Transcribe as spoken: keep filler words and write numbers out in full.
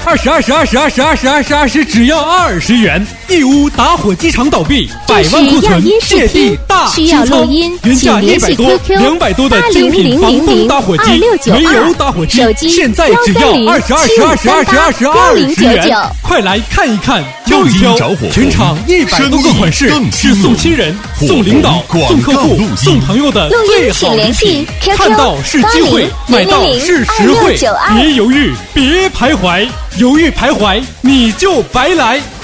二十二十二十二十二十二十二十，只要二十元。义乌打火机厂倒闭，百万库存，借地大清仓，原价一百多、两百多的精品防风打火机、煤油打火机，现在只要二十二十二十二十二十二十元。快来看一看，挑一挑，全场一百多个款式，是送亲人、送领导、送客户、送朋友的最好礼品。看到是机会，买到是实惠，别犹豫，别徘徊，犹豫徘徊你就白来。